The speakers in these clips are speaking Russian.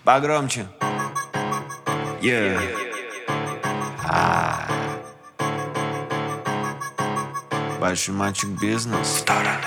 Погромче. Большой мальчик бизнес.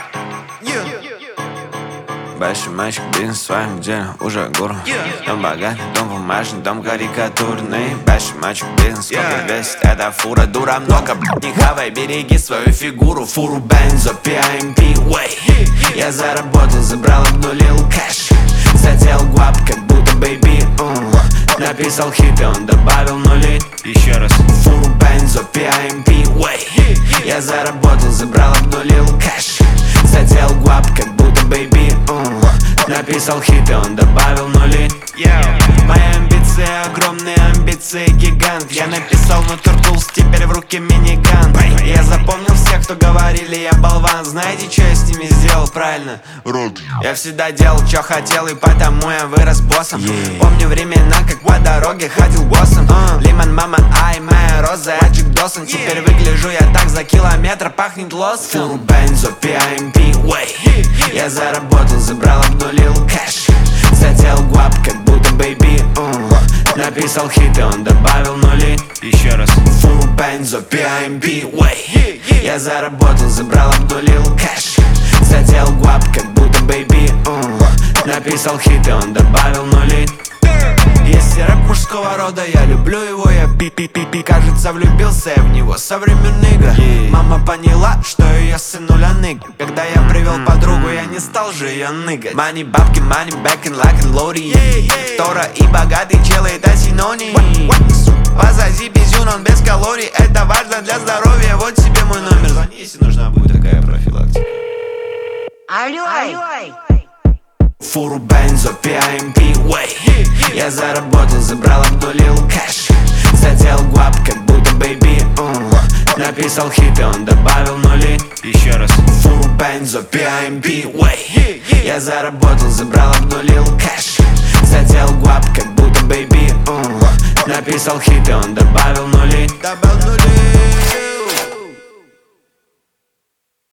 Большой мальчик бизнес в своем деле уже гуру. Дом богатый, дом бумажный, дом карикатурный. Большой мальчик бизнес, сколько весит эта фура. Дура много, не хавай, береги свою фигуру. Фуру бензо, PIMP, way. Я заработал, забрал, обнулил кэш. Задел гуап, как будто бэйби. Написал хит, и он добавил нули. Еще раз. Фуру бензо, PIMP, way. Я заработал, забрал, обнулил кэш. Задел гуап, как будто бэйби. Написал хит, и он добавил нули. Мои амбиции, огромные амбиции, гигант. Я написал на Turtles, теперь в руке миниган. Я запомнил всех, кто говорили, я болван. Знаете, что я с ними сделал правильно? Я всегда делал, что хотел, и потому я вырос боссом. Помню времена, как по дороге ходил боссом. Лимон, мама, ай, моя роза, Аджик Досон. Теперь выгляжу я так, за километр пахнет лоском. Фуру бензо, PIMP, way. Я заработал, забрал, обнулил кэш. Задел гуап, как будто бэйби. Написал хит, и он добавил нули. Еще раз. Фуру бензо, PIMP, way. Я заработал, забрал, обнулил кэш. Задел гуап, как будто бэйби. Написал хит, и он добавил нули. Если рэп мужского рода, я люблю его, я пи-пи-пи-пи. Кажется, влюбился я в него со времен нига. Мама поняла, что ее сынуля нык. Когда я привел подругу, я не стал же ее ныгать. Мани, бабки, мани, бэкин, лакин, лоури. Тора и богатый чел, это синоним. Позади безюн, он без калорий. Это важно для здоровья, вот себе мой номер. Звони, если нужна будет такая профилактика. Алло. Фуру бензо, PIMP, way. Я заработал, забрал, обнулил кэш. Задел гуап, как будто бэйби. Написал хит, и он добавил нули. Еще раз. Фуру бензо, PIMP, way. Я заработал, забрал, обнулил кэш. Задел гуап, как будто бэйби. Написал хит, и он добавил нули.